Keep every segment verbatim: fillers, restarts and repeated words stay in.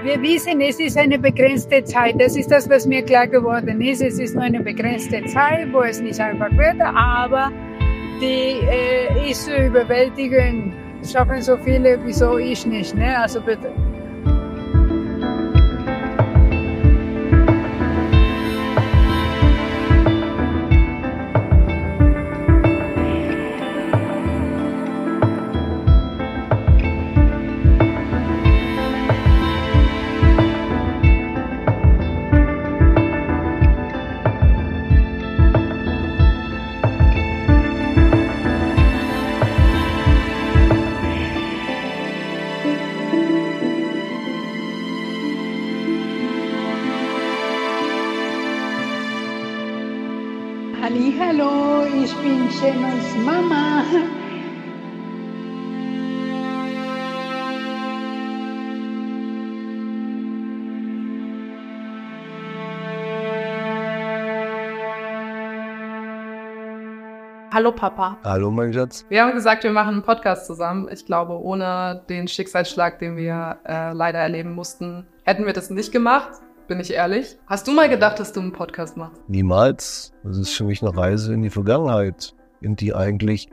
Wir wissen, es ist eine begrenzte Zeit. Das ist das, was mir klar geworden ist. Es ist nur eine begrenzte Zeit, wo es nicht einfach wird, aber die äh, ist zu überwältigen. Schaffen so viele, wieso ich nicht, ne? Also bitte. Hallo, ich bin Shannos Mama. Hallo Papa. Hallo mein Schatz. Wir haben gesagt, wir machen einen Podcast zusammen. Ich glaube, ohne den Schicksalsschlag, den wir äh, leider erleben mussten, hätten wir das nicht gemacht. Bin ich ehrlich. Hast du mal gedacht, dass du einen Podcast machst? Niemals. Das ist für mich eine Reise in die Vergangenheit, in die eigentlich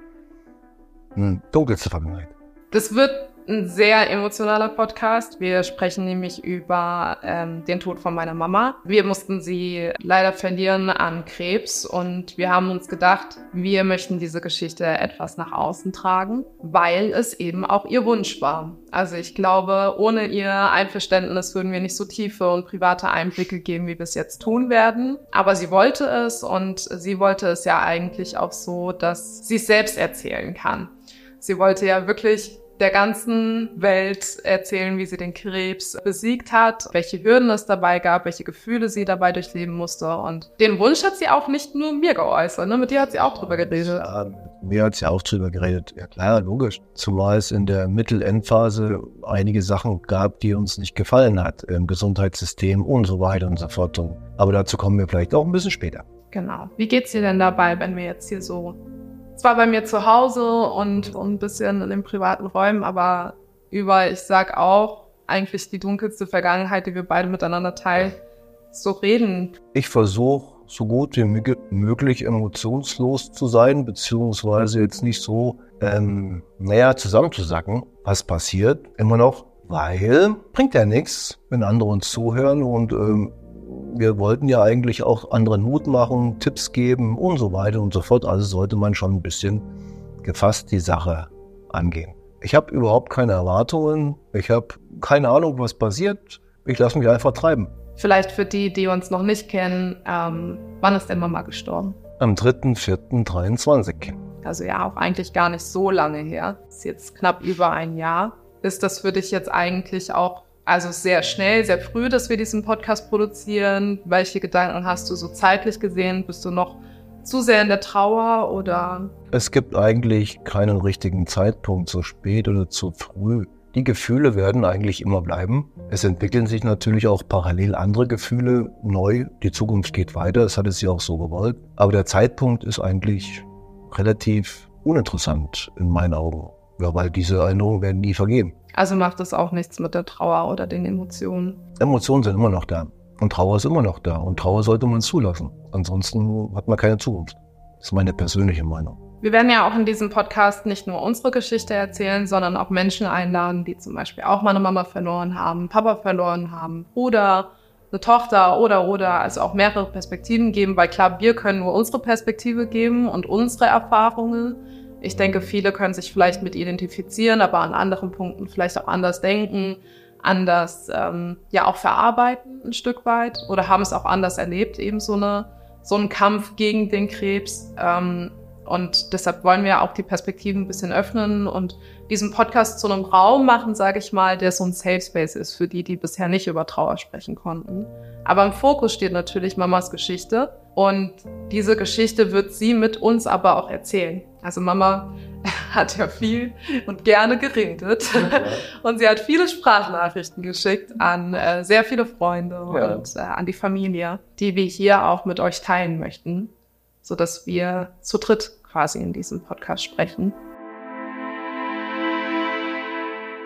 hm, dunkelste Vergangenheit. Das wird ein sehr emotionaler Podcast. Wir sprechen nämlich über ähm, den Tod von meiner Mama. Wir mussten sie leider verlieren an Krebs und wir haben uns gedacht, wir möchten diese Geschichte etwas nach außen tragen, weil es eben auch ihr Wunsch war. Also ich glaube, ohne ihr Einverständnis würden wir nicht so tiefe und private Einblicke geben, wie wir es jetzt tun werden. Aber sie wollte es und sie wollte es ja eigentlich auch so, dass sie es selbst erzählen kann. Sie wollte ja wirklich der ganzen Welt erzählen, wie sie den Krebs besiegt hat, welche Hürden es dabei gab, welche Gefühle sie dabei durchleben musste. Und den Wunsch hat sie auch nicht nur mir geäußert, ne? Mit dir hat sie auch drüber geredet. Ja, mit mir hat sie auch drüber geredet. Ja klar, logisch. Zumal es in der Mittel-Endphase einige Sachen gab, die uns nicht gefallen hat, im Gesundheitssystem und so weiter und so fort. Aber dazu kommen wir vielleicht auch ein bisschen später. Genau. Wie geht's dir denn dabei, wenn wir jetzt hier so zwar bei mir zu Hause und, und ein bisschen in den privaten Räumen, aber über, ich sag auch, eigentlich die dunkelste Vergangenheit, die wir beide miteinander teilen, so reden. Ich versuche, so gut wie möglich emotionslos zu sein, beziehungsweise jetzt nicht so ähm, näher zusammenzusacken, was passiert, immer noch, weil bringt ja nichts, wenn andere uns zuhören und ähm, wir wollten ja eigentlich auch anderen Mut machen, Tipps geben und so weiter und so fort. Also sollte man schon ein bisschen gefasst die Sache angehen. Ich habe überhaupt keine Erwartungen. Ich habe keine Ahnung, was passiert. Ich lasse mich einfach treiben. Vielleicht für die, die uns noch nicht kennen, ähm, wann ist denn Mama gestorben? Am dritter vierter dreiundzwanzig. Also ja, auch eigentlich gar nicht so lange her. Ist jetzt knapp über ein Jahr. Ist das für dich jetzt eigentlich auch also sehr schnell, sehr früh, dass wir diesen Podcast produzieren? Welche Gedanken hast du so zeitlich gesehen? Bist du noch zu sehr in der Trauer oder? Es gibt eigentlich keinen richtigen Zeitpunkt, zu spät oder zu früh. Die Gefühle werden eigentlich immer bleiben. Es entwickeln sich natürlich auch parallel andere Gefühle neu. Die Zukunft geht weiter, das hat es ja auch so gewollt. Aber der Zeitpunkt ist eigentlich relativ uninteressant in meinen Augen. Ja, weil diese Erinnerungen werden nie vergehen. Also macht das auch nichts mit der Trauer oder den Emotionen? Emotionen sind immer noch da. Und Trauer ist immer noch da. Und Trauer sollte man zulassen. Ansonsten hat man keine Zukunft. Das ist meine persönliche Meinung. Wir werden ja auch in diesem Podcast nicht nur unsere Geschichte erzählen, sondern auch Menschen einladen, die zum Beispiel auch mal eine Mama verloren haben, Papa verloren haben oder eine Tochter oder, oder, also auch mehrere Perspektiven geben. Weil klar, wir können nur unsere Perspektive geben und unsere Erfahrungen. Ich denke, viele können sich vielleicht mit identifizieren, aber an anderen Punkten vielleicht auch anders denken, anders ähm, ja auch verarbeiten ein Stück weit oder haben es auch anders erlebt, eben so eine so einen Kampf gegen den Krebs. Ähm, und deshalb wollen wir auch die Perspektiven ein bisschen öffnen und diesen Podcast zu einem Raum machen, sage ich mal, der so ein Safe Space ist für die, die bisher nicht über Trauer sprechen konnten. Aber im Fokus steht natürlich Mamas Geschichte und diese Geschichte wird sie mit uns aber auch erzählen. Also Mama hat ja viel und gerne geredet und sie hat viele Sprachnachrichten geschickt an äh, sehr viele Freunde ja. und äh, an die Familie, die wir hier auch mit euch teilen möchten, sodass wir zu dritt quasi in diesem Podcast sprechen.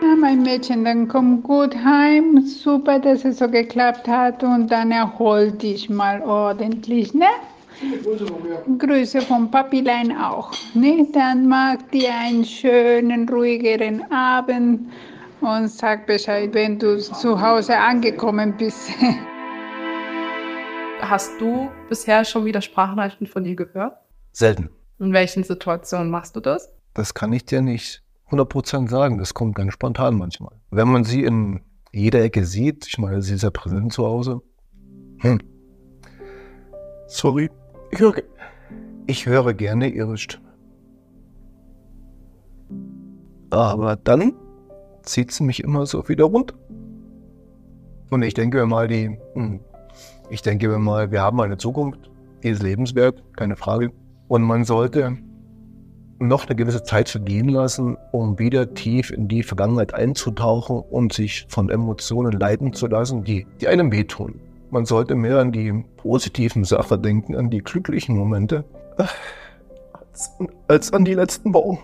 Ja, mein Mädchen, dann komm gut heim. Super, dass es so geklappt hat. Und dann erhol dich mal ordentlich, ne? Grüße von mir. Grüße vom Papilein auch. Ne? Dann mach dir einen schönen, ruhigeren Abend und sag Bescheid, wenn du zu Hause angekommen bist. Hast du bisher schon wieder Sprachnachrichten von ihr gehört? Selten. In welchen Situationen machst du das? Das kann ich dir nicht hundert Prozent sagen. Das kommt ganz spontan manchmal. Wenn man sie in jeder Ecke sieht, ich meine, sie ist ja präsent zu Hause. Hm. Sorry. Ich höre, ich höre gerne ihre Stimme. Aber dann zieht sie mich immer so wieder runter. Und ich denke mir mal, die, hm, ich denke mir mal, wir haben eine Zukunft, die ist lebenswert, keine Frage. Und man sollte noch eine gewisse Zeit vergehen lassen, um wieder tief in die Vergangenheit einzutauchen und sich von Emotionen leiten zu lassen, die, die einem wehtun. Man sollte mehr an die positiven Sachen denken, an die glücklichen Momente, als, als an die letzten Wochen.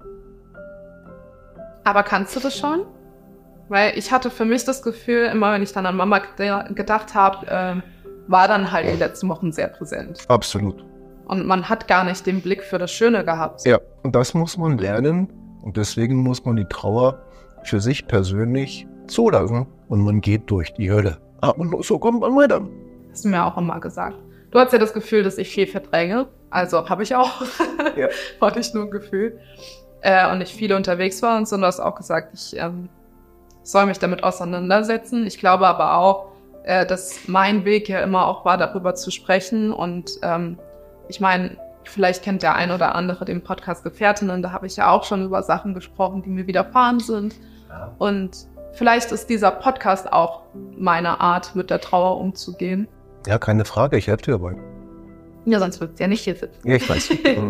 Aber kannst du das schon? Weil ich hatte für mich das Gefühl, immer wenn ich dann an Mama gedacht habe, äh, war dann halt die letzten Wochen sehr präsent. Absolut. Und man hat gar nicht den Blick für das Schöne gehabt. Ja, und das muss man lernen. Und deswegen muss man die Trauer für sich persönlich zulassen. Und man geht durch die Hölle. Aber nur so kommt man weiter. Hast du mir auch immer gesagt. Du hast ja das Gefühl, dass ich viel verdränge. Also habe ich auch. Ja. Hatte ich nur ein Gefühl. Äh, und ich viel unterwegs war und so. Und du hast auch gesagt, ich ähm, soll mich damit auseinandersetzen. Ich glaube aber auch, äh, dass mein Weg ja immer auch war, darüber zu sprechen. Und ähm, ich meine, vielleicht kennt der ein oder andere den Podcast Gefährtinnen. Da habe ich ja auch schon über Sachen gesprochen, die mir widerfahren sind. Ja. Und vielleicht ist dieser Podcast auch meine Art, mit der Trauer umzugehen. Ja, keine Frage, ich helfe dir dabei. Ja, sonst würdest du ja nicht hier sitzen. Ja, ich weiß.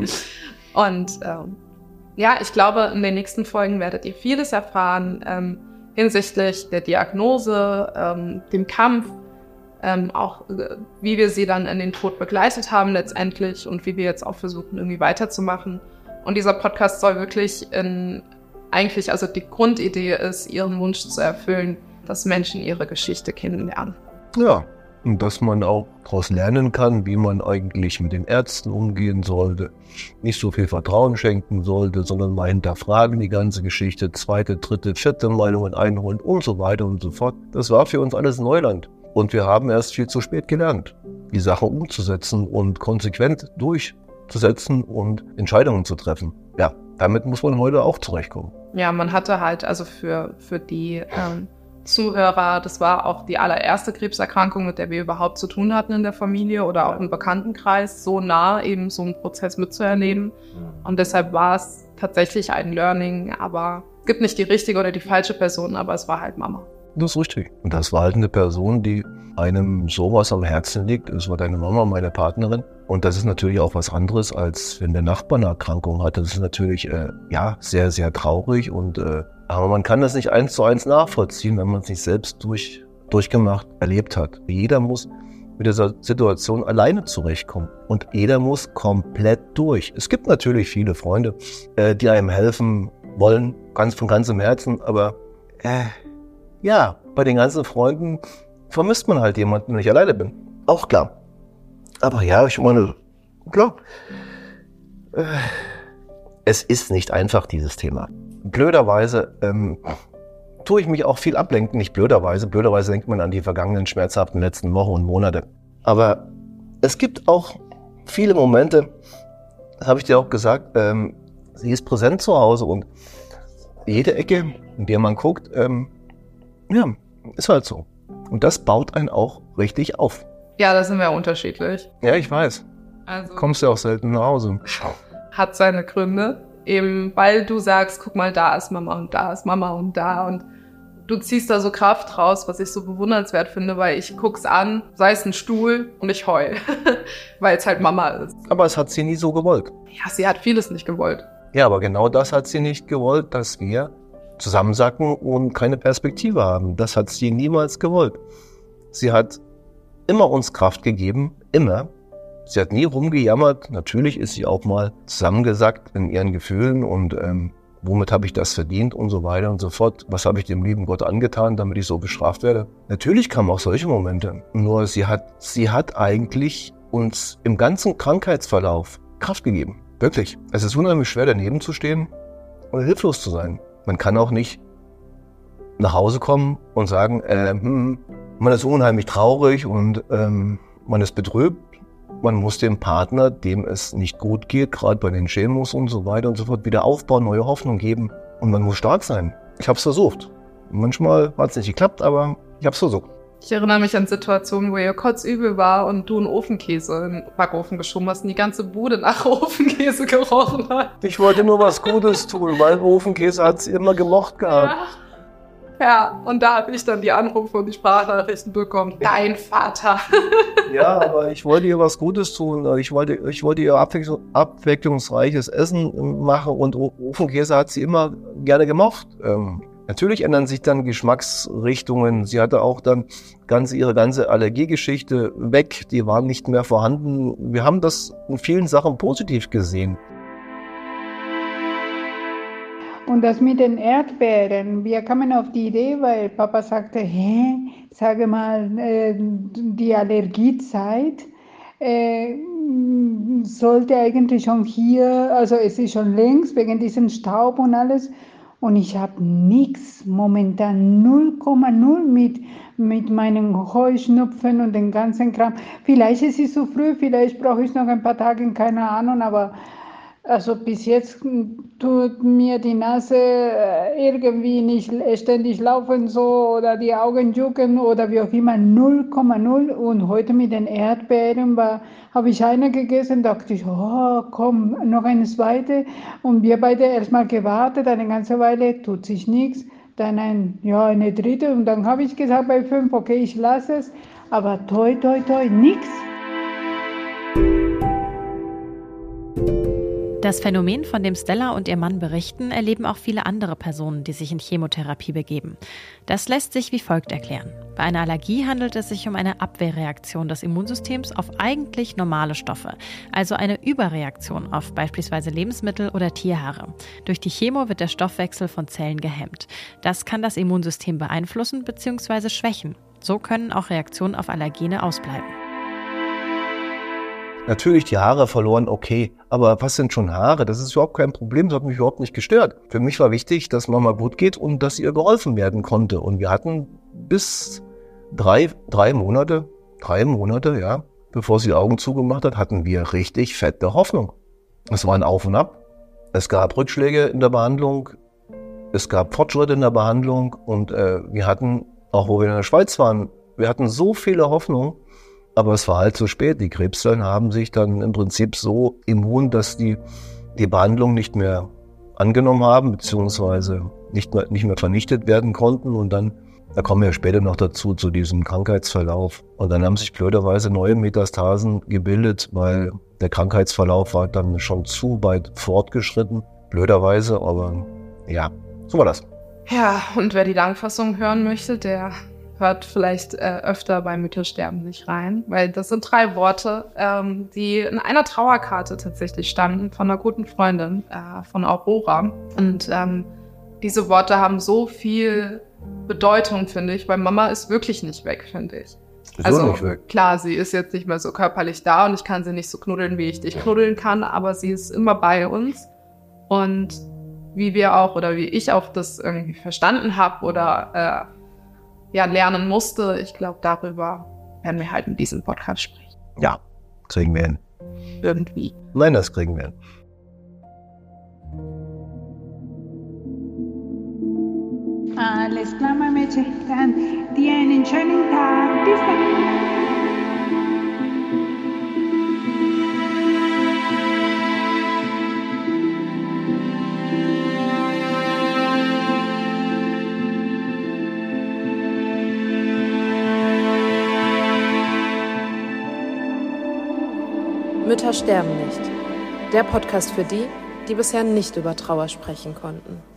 Und ähm, ja, ich glaube, in den nächsten Folgen werdet ihr vieles erfahren ähm, hinsichtlich der Diagnose, ähm, dem Kampf, ähm, auch äh, wie wir sie dann in den Tod begleitet haben letztendlich und wie wir jetzt auch versuchen, irgendwie weiterzumachen. Und dieser Podcast soll wirklich in eigentlich, also die Grundidee ist, ihren Wunsch zu erfüllen, dass Menschen ihre Geschichte kennenlernen. Ja, und dass man auch daraus lernen kann, wie man eigentlich mit den Ärzten umgehen sollte, nicht so viel Vertrauen schenken sollte, sondern mal hinterfragen die ganze Geschichte, zweite, dritte, vierte Meinungen einholen und so weiter und so fort. Das war für uns alles Neuland. Und wir haben erst viel zu spät gelernt, die Sache umzusetzen und konsequent durchzusetzen und Entscheidungen zu treffen. Ja, damit muss man heute auch zurechtkommen. Ja, man hatte halt also für, für die ähm, Zuhörer, das war auch die allererste Krebserkrankung, mit der wir überhaupt zu tun hatten in der Familie oder auch im Bekanntenkreis, so nah eben so einen Prozess mitzuerleben. Und deshalb war es tatsächlich ein Learning, aber es gibt nicht die richtige oder die falsche Person, aber es war halt Mama. Das ist richtig. Und das war halt eine Person, die einem sowas am Herzen liegt. Es war deine Mama, meine Partnerin. Und das ist natürlich auch was anderes, als wenn der Nachbar eine Erkrankung hat. Das ist natürlich äh, ja sehr, sehr traurig. Und äh, aber man kann das nicht eins zu eins nachvollziehen, wenn man es nicht selbst durch, durchgemacht erlebt hat. Jeder muss mit dieser Situation alleine zurechtkommen. Und jeder muss komplett durch. Es gibt natürlich viele Freunde, äh, die einem helfen wollen, ganz von ganzem Herzen. Aber äh, ja, bei den ganzen Freunden vermisst man halt jemanden, wenn ich alleine bin. Auch klar. Aber ja, ich meine, klar. Äh, es ist nicht einfach, dieses Thema. Blöderweise ähm, tue ich mich auch viel ablenken. Nicht blöderweise. Blöderweise denkt man an die vergangenen schmerzhaften letzten Wochen und Monate. Aber es gibt auch viele Momente, das habe ich dir auch gesagt, ähm, sie ist präsent zu Hause und jede Ecke, in der man guckt, ähm, ja, ist halt so. Und das baut einen auch richtig auf. Ja, da sind wir unterschiedlich. Ja, ich weiß. Also kommst du auch selten nach Hause. Hat seine Gründe. Eben, weil du sagst, guck mal, da ist Mama und da ist Mama und da. Und du ziehst da so Kraft raus, was ich so bewundernswert finde, weil ich guck's an, sei es ein Stuhl und ich heul. Weil es halt Mama ist. Aber es hat sie nie so gewollt. Ja, sie hat vieles nicht gewollt. Ja, aber genau das hat sie nicht gewollt, dass wir zusammensacken und keine Perspektive haben. Das hat sie niemals gewollt. Sie hat immer uns Kraft gegeben, immer. Sie hat nie rumgejammert. Natürlich ist sie auch mal zusammengesackt in ihren Gefühlen und ähm, Womit habe ich das verdient und so weiter und so fort? Was habe ich dem lieben Gott angetan, damit ich so bestraft werde? Natürlich kamen auch solche Momente. Nur sie hat, sie hat eigentlich uns im ganzen Krankheitsverlauf Kraft gegeben. Wirklich. Es ist unheimlich schwer, daneben zu stehen und hilflos zu sein. Man kann auch nicht nach Hause kommen und sagen, äh, hm, man ist unheimlich traurig und ähm, man ist betrübt. Man muss dem Partner, dem es nicht gut geht, gerade bei den Chemos und so weiter und so fort, wieder aufbauen, neue Hoffnung geben. Und man muss stark sein. Ich habe es versucht. Manchmal hat es nicht geklappt, aber ich habe es versucht. Ich erinnere mich an Situationen, wo ihr kotzübel war und du einen Ofenkäse in den Backofen geschoben hast und die ganze Bude nach Ofenkäse gerochen hat. Ich wollte nur was Gutes tun, weil Ofenkäse hat sie immer gemocht gehabt. Ja. Ja, und da habe ich dann die Anrufe und die Sprachnachrichten bekommen. Dein Vater. Ja, aber ich wollte ihr was Gutes tun. Ich wollte, ich wollte ihr abwechslung, abwechslungsreiches Essen machen und Ofenkäse hat sie immer gerne gemocht. Ähm, natürlich ändern sich dann Geschmacksrichtungen. Sie hatte auch dann ganze, ihre ganze Allergiegeschichte weg. Die waren nicht mehr vorhanden. Wir haben das in vielen Sachen positiv gesehen. Und das mit den Erdbeeren, wir kamen auf die Idee, weil Papa sagte, hä, sage mal, äh, die Allergiezeit äh, sollte eigentlich schon hier, also es ist schon längst wegen diesem Staub und alles. Und ich habe nichts, momentan null Komma null mit, mit meinen Heuschnupfen und den ganzen Kram. Vielleicht ist es zu früh, vielleicht brauche ich noch ein paar Tage, keine Ahnung, aber also bis jetzt tut mir die Nase irgendwie nicht ständig laufen so oder die Augen jucken oder wie auch immer, null Komma null. Und heute mit den Erdbeeren war, habe ich eine gegessen, dachte ich, oh komm, noch eine zweite. Und wir beide erstmal gewartet, eine ganze Weile, tut sich nichts. Dann ein, ja, eine dritte und dann habe ich gesagt bei fünf, okay, ich lasse es. Aber toi, toi, toi, nichts. Das Phänomen, von dem Stella und ihr Mann berichten, erleben auch viele andere Personen, die sich in Chemotherapie begeben. Das lässt sich wie folgt erklären. Bei einer Allergie handelt es sich um eine Abwehrreaktion des Immunsystems auf eigentlich normale Stoffe, also eine Überreaktion auf beispielsweise Lebensmittel oder Tierhaare. Durch die Chemo wird der Stoffwechsel von Zellen gehemmt. Das kann das Immunsystem beeinflussen bzw. schwächen. So können auch Reaktionen auf Allergene ausbleiben. Natürlich die Haare verloren, okay, aber was sind schon Haare? Das ist überhaupt kein Problem, das hat mich überhaupt nicht gestört. Für mich war wichtig, dass Mama gut geht und dass ihr geholfen werden konnte. Und wir hatten bis drei, drei Monate, drei Monate, ja, bevor sie die Augen zugemacht hat, hatten wir richtig fette Hoffnung. Es war ein Auf und Ab. Es gab Rückschläge in der Behandlung, es gab Fortschritte in der Behandlung und äh, wir hatten, auch wo wir in der Schweiz waren, wir hatten so viele Hoffnungen. Aber es war halt zu spät. Die Krebszellen haben sich dann im Prinzip so immun, dass die die Behandlung nicht mehr angenommen haben, beziehungsweise nicht mehr, nicht mehr vernichtet werden konnten. Und dann, da kommen wir später noch dazu, zu diesem Krankheitsverlauf. Und dann haben sich blöderweise neue Metastasen gebildet, weil der Krankheitsverlauf war dann schon zu weit fortgeschritten. Blöderweise, aber ja, so war das. Ja, und wer die Langfassung hören möchte, der hört vielleicht äh, öfter bei Mythos sterben nicht rein, weil das sind drei Worte, ähm, die in einer Trauerkarte tatsächlich standen von einer guten Freundin, äh, von Aurora. Und ähm, diese Worte haben so viel Bedeutung, finde ich, weil Mama ist wirklich nicht weg, finde ich. Ist also nicht weg. Klar, sie ist jetzt nicht mehr so körperlich da und ich kann sie nicht so knuddeln, wie ich dich knuddeln kann, aber sie ist immer bei uns. Und wie wir auch oder wie ich auch das irgendwie verstanden habe oder äh, ja, lernen musste. Ich glaube, darüber werden wir halt in diesem Podcast sprechen. Ja, kriegen wir hin. Irgendwie. Nein, das kriegen wir hin. Alles klar, Mädchen. Dann dir einen schönen Tag. Bis dann. Mütter sterben nicht. Der Podcast für die, die bisher nicht über Trauer sprechen konnten.